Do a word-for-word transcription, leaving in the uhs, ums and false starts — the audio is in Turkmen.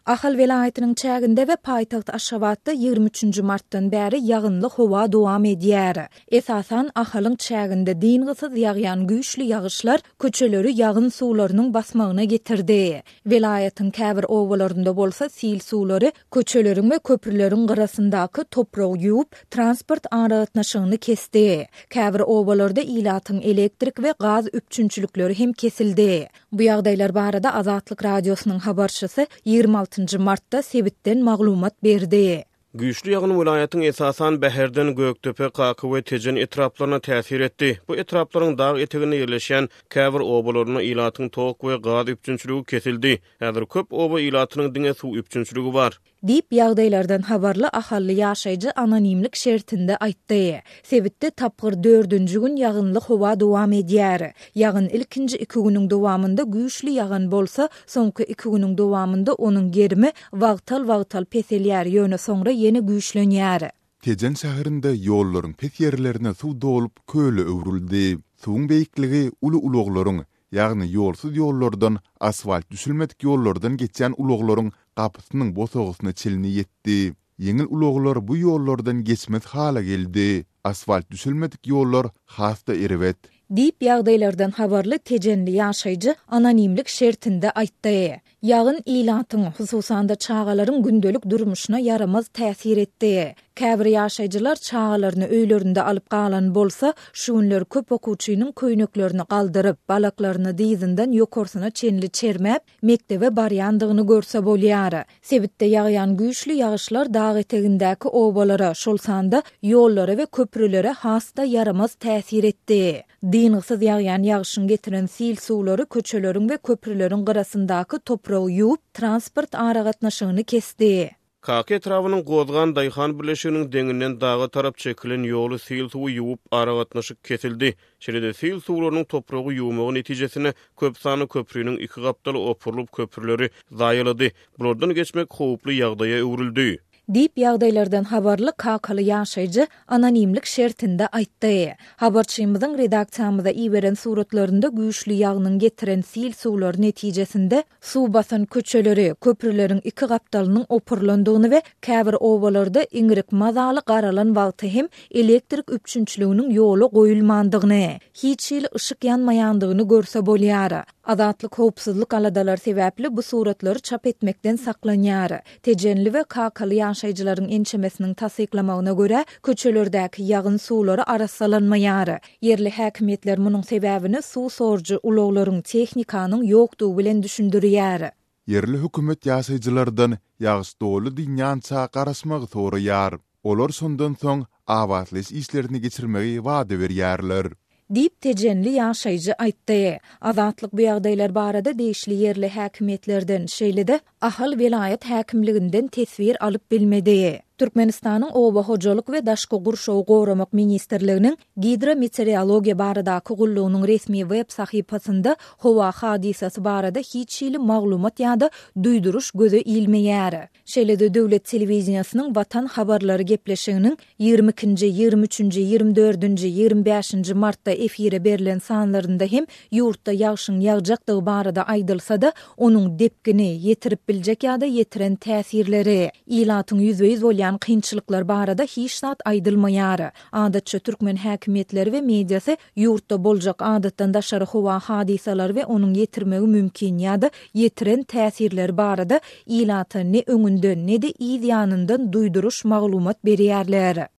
Ahal velayetinin çäginde we paýtaht Aşgabatda ýygrimi üçünji martdan bäri ýagynly howa dowam edýär. Esasan ahalyň çäginde diňgysyz ýagýan güýçli ýagyşlar köçeleri ýagyn suwlarynyň basmagyna getirdi. Velayetin käbir owalarynda bolsa sil suwlary köçeleriň we köprüleriň garasyndaky topragy ýuwup transport aragatnaşygyny kesdi. Käbir owalarda ilatyň elektrik we gaz üpçünçülükleri hem kesildi. Bu ýagdaýlar barada Azatlyk radiosynyň habarçysy ýygrimi altynjy martda sebitden maglumat berdi. Güýçli ýagyn vilayatyň esasan bäherden Göktöpe, Kaky we Tejen etraplaryna täsir etdi. Bu etraplaryň dag etegine ýerleşen käbir obalaryna ilatyň tok we gaz üpçünçüligi kesildi. Häzir köp oba ilatynyň diňe suw üpçünçüligi bar. Dip ýagdaýlardan habarly ahally ýaşaýjy anonimlik şertinde aýtdy. Sebitde tapgyr dördünji gün ýagynly howa dowam edýär. Ýagyn ilkinji iki günüň dowamında güýçli ýagan bolsa, soňky iki günüň dowamında onuň germi wagtal-wagtal peselýär ýöne soňra ýene güýçlenýär. Tejen şäherinde ýollaryň pes ýerlerine suw dolup köle öwrüldi. Suwun beýikligi uly uluglaryň, ýagny ýolsuz ýollardan, asfalt düşülmedik ýollardan geçen uluglaryň gapysynyň bosogysyna çelini ýetdi. Yeňil uluglar bu ýollardan geçmez hala geldi. Asfalt düşülmedik ýollar hasta erewet. Dip ýagdaýlardan habarly tejenli ýaşaýjy anonimlik şertinde aýtdy. Ýagyn ilatyň, hususan da çağalaryň gündelik durmuşyna yaramaz täsir etdi. Käbir ýaşaýjylar çağalaryny öýlerinde alyp galan bolsa, şu günler köp okuwçynyň köýneklerini galdyryp, balaklaryny dizinden ýokarsyna çenli çermäp, mektebe barýandygyny görse bolýar. Sebitde ýagýan güýçli ýagyşlar dag etegindäki obalara, şolsanda ýollara we köprülere hasta yaramaz täsir etdi. Diňgysyz ýagýan ýagyşyň getiren sil suwlary köçeleriň we köprüleriň garasyndaky topragy ýuwup transport aragatnaşygyny kesdi. Kaky etrawynyň Gozgan Daýhan birleşiginiň deňinden dağa tarap çekilen ýoly sil suwy ýuwup aragatnaşyk kesildi. Şeýle sil suwlarynyň topragy ýuwmagy netijesinde köp sany köprüniň iki gapdaly opurulup köprüleri zaýalady. Bulardan geçmek howply ýagdaýa öwrüldi. Dip ýagdaýlardan habarly Kakaly ýaşaýjy anonimlik şertinde aýtdy. Habarçymyzyň redaksiyamyza iýberen suratlarynda güýçli ýagnyň getiren sil suwlar netijesinde suw basan köçeleri, köprüleriň iki gapdalynyň opurlandygyny we käbir owalarda iňrik mazaly garalan wagty hem elektrik üpçünçliginiň ýoly goýulmandygyny, hiç ýyl ışık ýanmaýandygyny görse bolýar. Azatlyk howpsuzlyk aladalar sebäpli bu suratlary çap etmekden saklanýar. Tejenli we Kakaly ýaşaýjylaryň ençemesiniň tasdiklamagyna görä, köçelerdäki ýagyn suwlary arasalanmaýar. Yerli häkimetler munyň sebäbini suw sorjy uluglaryň tehnikanyň ýokdugy bilen düşündirýär. Yerli hökümet ýaşaýjylardan ýagyş dolu dünýänçä garasmagy soraýar. Olar sondan soň awatlyş işlerini geçirmegi wada berýärler. Dip tejenli ýaşaýjy aýtdy. Azatlyk bu ýagdaýlar barada deýişli yerli häkimetlerden şeýlede ahal velayet häkimliginden tesbir alyp bilmedi. Türkmenistanyň Oba hojalyk we daşky gurşawy goramak ministrliginiň gidrometeorologiýa baradaky gullugynyň resmi web sahypasynda howa hadisasy barada hiç ýyly maglumat ýa-da duýduruş göze ilmeýär. Şeýlede döwlet telewiziýasynyň Watan habarlary gepleşiginiň ýygrimi ikinji, ýygrimi üçünji, ýygrimi dördünji, ýygrimi beşinji martda efire berilen sanlarynda hem ýurtda ýagşyň ýagjakdygy barada aýdylsa-da, onuň depgini ýetirip biljek ýa-da ýetiren täsirleri, ilatyň ýüzde ýüz bolýan kynçylyklar barada hiç zat aýdylmaýar. Adatça türkmen häkimetleri we mediasy ýurtda boljak adatdan daşary howa hadisalar we onuň ýetirmegi mümkin ýa-da ýetiren täsirleri barada ilaty ne öňünden ne de ýanyndan duýduruş maglumat berýärler.